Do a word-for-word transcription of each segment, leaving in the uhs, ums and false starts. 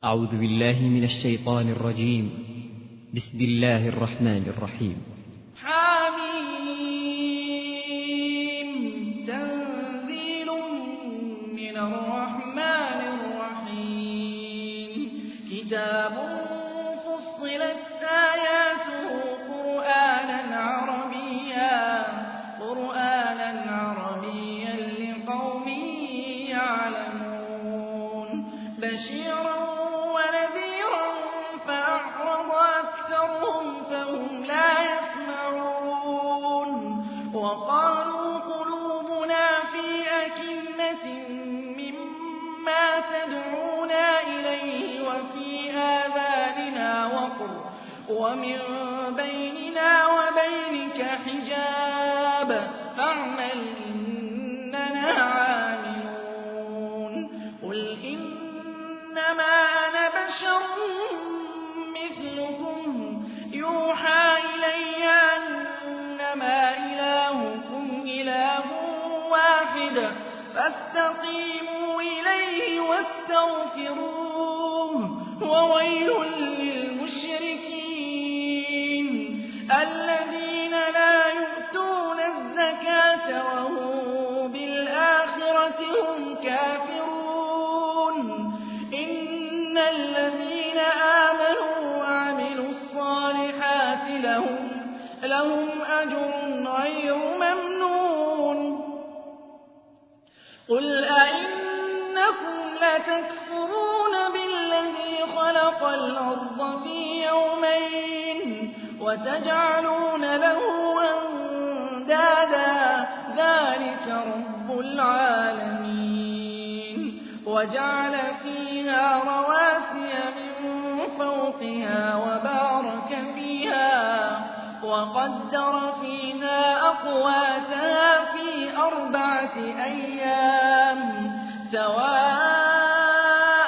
أعوذ بالله من الشيطان الرجيم. بسم الله الرحمن الرحيم. حميم تنزيل من الرحمن الرحيم. كتاب فصلت آياته قرآنا عربيا قرآنا عربيا لقوم يعلمون بشيرا ونذيرا فأعرض أكثرهم فهم لا يسمعون وقالوا قلوبنا في أكنة مما تدعونا إليه وفي آذاننا وقر ومن بيننا وبينك حجاب فاعمل إننا عاملون. قل إنما أنا بشر مثلكم يوحى إلي أنما إلهكم إله واحد فاستقيموا إليه واستغفروه وويل للمشركين الذين لا يؤتون الزكاة وهم بالآخرة هم كافرون. إن الذين آمنوا وعملوا الصالحات لهم لهم أجر غير ممنون. قل أئنكم لتكفرون بالذي خلق الأرض في يومين وتجعلون له أندادا ذلك رب العالمين. وجعل فيها رواسي من فوقها وبارك فيها وقدر فيها أقواتها في أربعة أيام سواء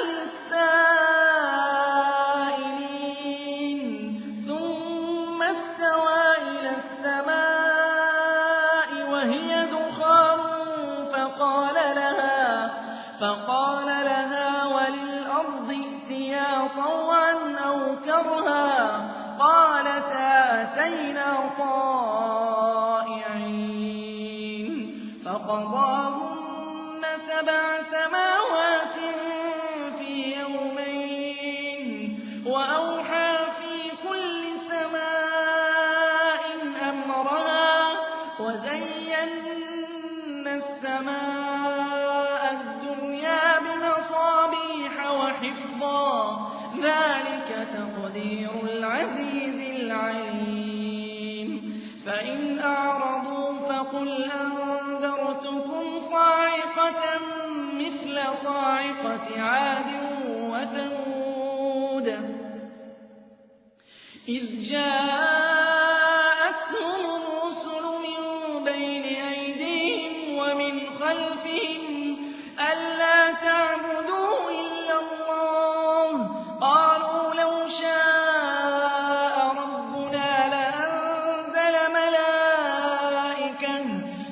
للسائلين. ثم استوى إلى السماء وهي دخان فقال لها فقال لها وللأرض ائتيا طوعا أو كرها قالتا أتينا طائعين. فقضاهن سبع سماوات في يومين وأوحى في كل سماء أمرها وزينا السماء الدنيا بمصابيح وحفظا ذلك تقدير العزيز العليم. فإن أعرضوا فقل أنذرتكم صاعقة مثل صاعقة عاد وثمود إذ جاءتهم الرسل من بين أيديهم ومن خلفهم ألا تعبدوا إلا الله قالوا لو شاء ربنا لأنزل ملائكة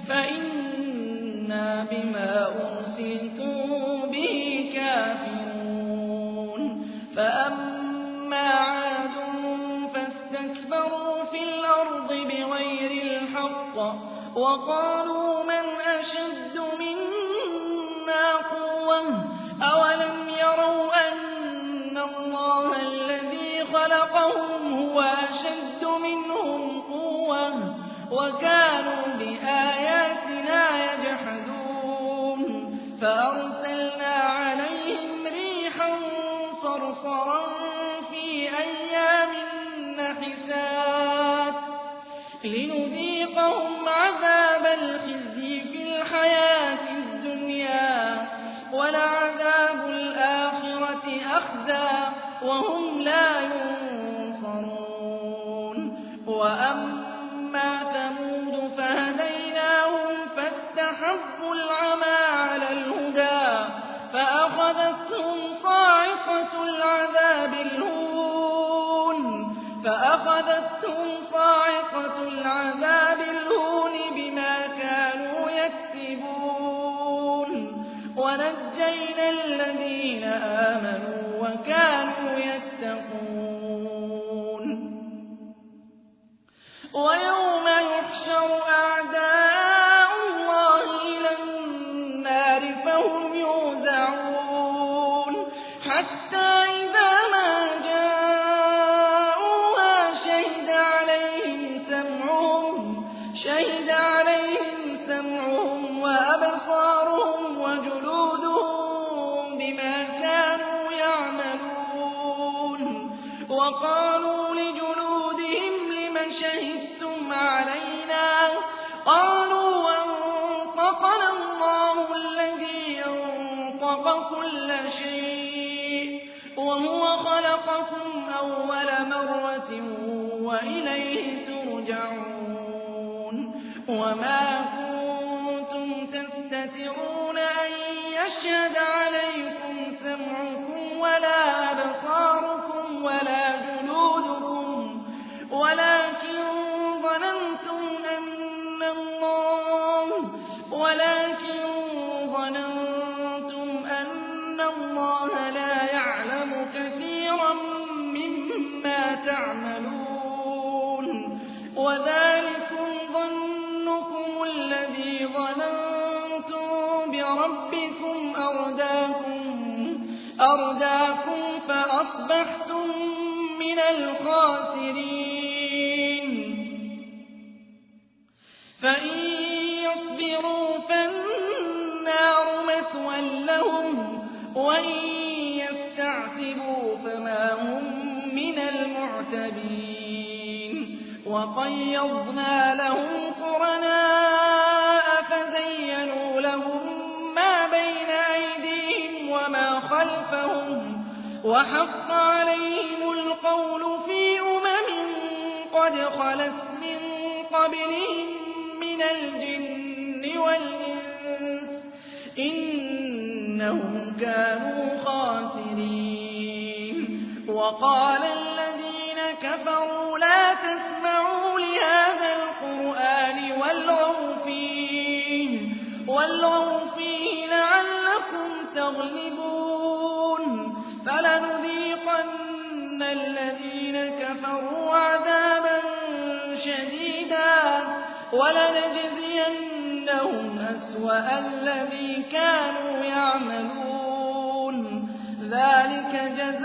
فإنا بما أرسلتم به كافرون. فأما عاد فاستكبروا في الأرض بغير الحق وقالوا من أشد منا قوة أولم يروا أن الله الذي خلقهم هو أشد منهم قوة وكانوا بآياتنا يجحدون. فأرسلنا عليهم ريحا صرصرا في أيام نحسات لنذيقهم عذاب الخزي في الحياة الدنيا ولعذاب الآخرة أخزى وهم لا ينصرون. وأما ثمود فهديناهم فاستحبوا العمى على الهدى فأخذتهم صاعقة العذاب الهون فأخذتهم صاعقة العذاب الهون بما كانوا يكسبون. ونجينا الذين آمنوا وكانوا يتقون. ويوم يحشر أعداء الله إلى النار فهم يوزعون حتى إذا ما جاءوها شهد عليهم سمعهم شهد عليهم سمعهم وأبصارهم وجلودهم بما كانوا يعملون. وقالوا لجلودهم لم شهدتم علينا قالوا أنطقنا الله الذي أنطق كل شيء وهو خلقكم أول مرة وإليه ترجعون. وما كنتم تستترون أن يشهد عليكم سمعكم ولا أبصاركم ولا جلودكم ولكن ظننتم أن الله ولكن ظننتم أن الله لا يعلم كثيرا مما تعملون. وذلكم ظنكم الذي ظننتم بربكم أرداكم أرداكم فأصبحتم من الخاسرين. فإن يصبروا فالنار مثوى لهم وإن يستعتبوا فما هم من المعتبين. وقيضنا لهم قرناء فزينوا لهم ما بين أيديهم وما خلفهم وحق عليهم القول في أمم قد خلت من قبلهم من الجن والإنس إنهم كانوا خاسرين. وقال الذين كفروا لا تسمعوا لهذا القرآن والغوا فيه والغوا فيه لعلكم تغلبون. فلنذيقن الذين كفروا عذابا شديدا ولنجزينهم أسوأ الذي كانوا يعملون. ذلك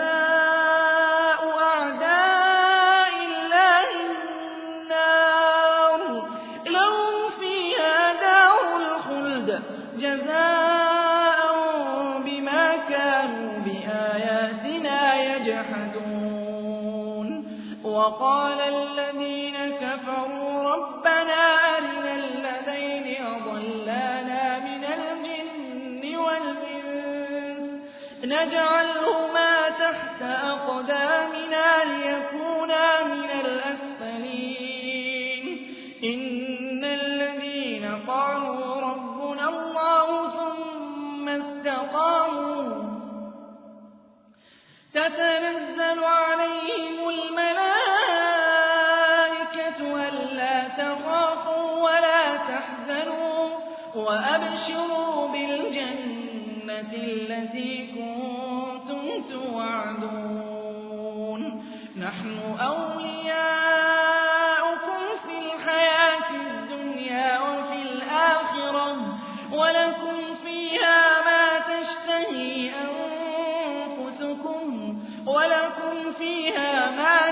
جزاء أعداء الله النار لهم فيها دار الخلد جزاء بما كانوا بآياتنا يجحدون. وقال الذين كفروا ربنا أرنا الذين أضلانا من الجن والإنس نجعلهما تحت أقدامنا ليكونا من الأسفلين. إن الذين قالوا ربنا الله ثم استقاموا تتنزل عليهم الملائكة ألا تخافوا ولا تحزنوا وأبشروا بالجنة التي كنتم توعدون. نحن أولياؤكم في الحياة الدنيا وفي الآخرة ولكم فيها ما تشتهي أنفسكم ولكم فيها ما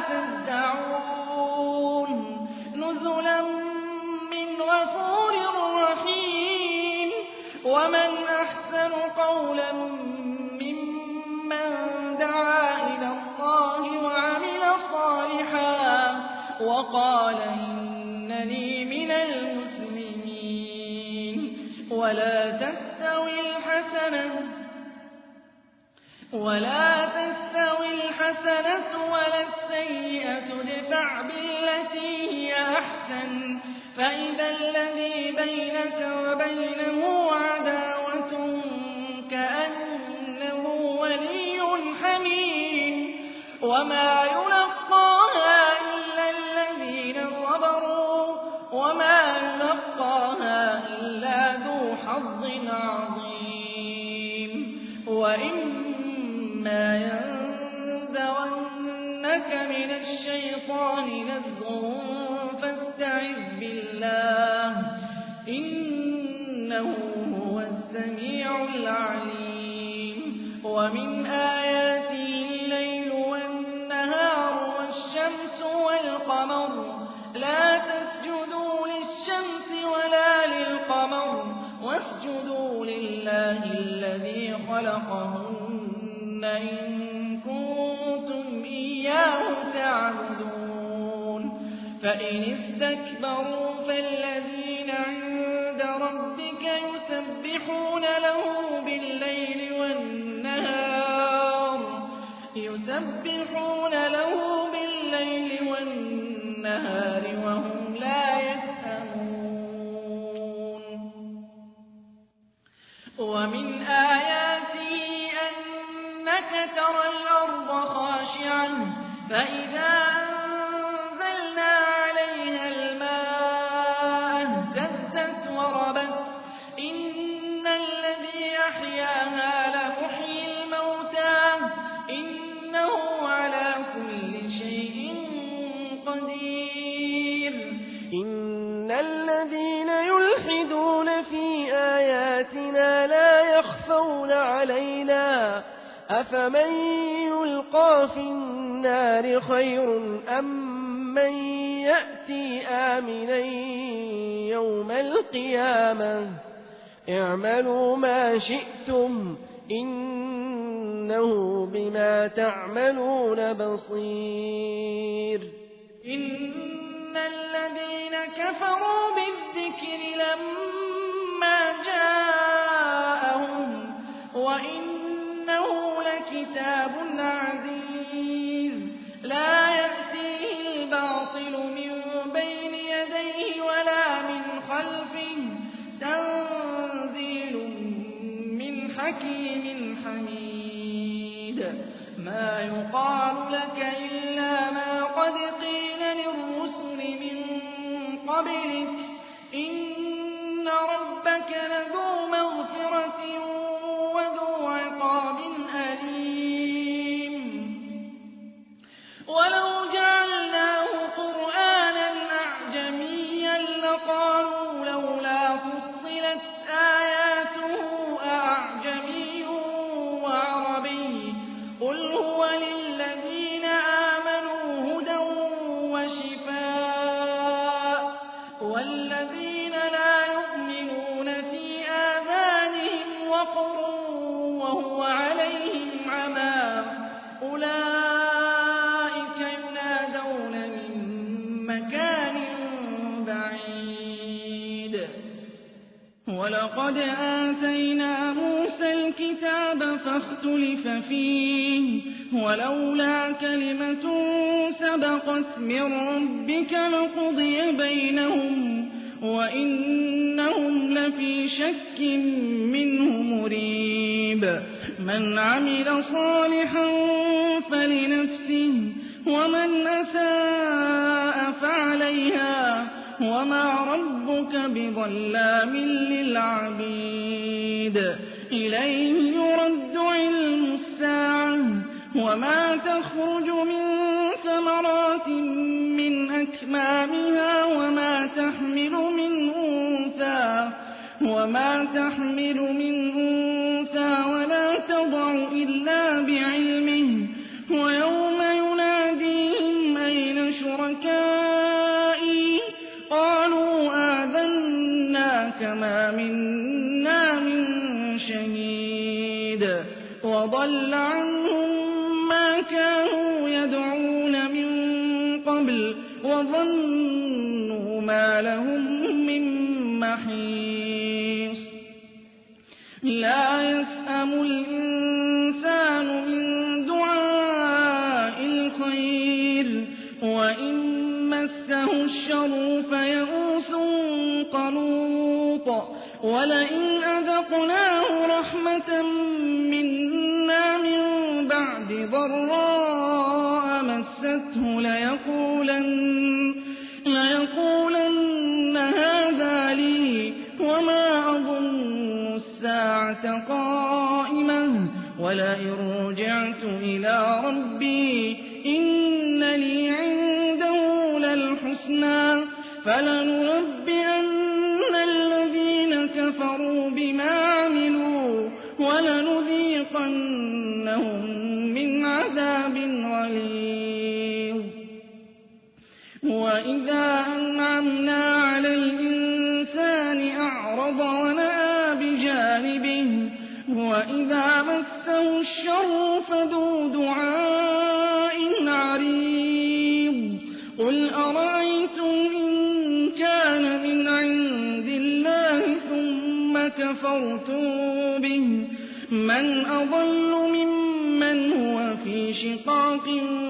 تدعون نزلا من غفور رحيم. ومن أحسن قولا ممن دعا إلى الله وعمل صالحا وقال إنني من المسلمين. ولا تستوي الحسنة ولا تستوي الحسنة ولا السيئة ادفع بالتي هي أحسن فإذا الذي بينك وبينه عداوة كأنه ولي حميم. وما يلقاها إلا الذين صبروا وما يلقاها إلا ذو حظ عظيم. وإما ينفعك لك من الشيطان نزغ فاستعذ بالله إنه هو السميع العليم ومن آياته الليل والنهار والشمس والقمر لا تسجدوا للشمس ولا للقمر واسجدوا لله الذي خلقهن إن كنتم إياه تعبدون فإن استكبروا فالذين عند ربك يسبحون له بالليل والنهار يسبحون له بالليل والنهار وهم لا يسأمون ومن آياته أنك ترى الأرض خاشعة فإذا أنزلنا عليها الماء اهتزت وربت إن الذي أحياها لمحيي الموتى إنه على كل شيء قدير إن الذين يلحدون في آياتنا لا يخفون علينا أفمن يلقى في النار خير أم من يأتي آمنا يوم القيامة اعملوا ما شئتم إنه بما تعملون بصير إن الذين كفروا بالذكر لما جاءهم وإنه لكتاب عزيز لا يأتيه الباطل من بين يديه ولا من خلفه تنزيل من حكيم حميد ما يقال لك إلا ما قد قيل للرسل من قبلك إن ربك لذو مغفرة وذو عقاب أليم ولو جعلناه قرآنا أعجميا لقالوا لولا فصلت آياته أأعجمي وعربي قل هو للذين آمنوا هدى وشفاء والذين لا يؤمنون في آذانهم وقر وهو عليهم عمى أولئك ينادون من مكان بعيد ولقد آتينا موسى الكتاب فاختلف فيه ولولا كلمة سبقت من ربك لقضي بينهم وإنهم لفي شك منه مريب من عمل صالحا فلنفسه ومن أساء فعليها وما ربك بظلام للعبيد إليه يرد علم الساعة وما تخرج من ثمرات من أكمامها وما تحمل من أنثى وما تحمل من أنثى ولا تضع إلا بعلمه ويوم يناديهم أين شركائي قالوا آذناك ما منا من شهيد وضل عنهم ما كانوا يدعون من قبل وظنوا ما لهم من محيص لا يسأم الإنسان من دعاء الخير وإن مسه الشر فيئوس قنوط ولئن أذقناه رحمة منا من بعد ضراء مسته ليقولن, ليقولن هذا لي وما أظن الساعة قائمة ولئن رجعت إلى ربي إن لي عنده للحسنى فلننبئن الذين كفروا بما عملوا ولنذيقنهم من عذاب غليظ. وإذا أنعمنا على الإنسان أعرض ونأى بجانبه وإذا مسه الشر فذو دعاء عريض. قل أرأيتم إن كان من عند الله ثم كفرتم به من أضل ممن هو في شقاق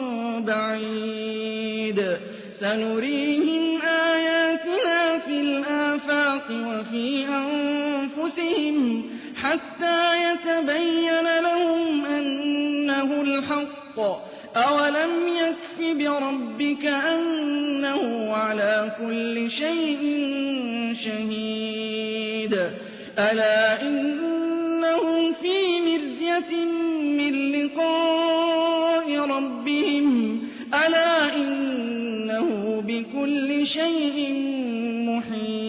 بعيد. سنريهم آياتنا في الآفاق وفي أنفسهم حتى يتبين لهم أنه الحق. أولم يكف بربك أنه على كل شيء شهيد. ألا إنهم في مرجة من لقاء ربهم ألا إنه بكل شيء محيط.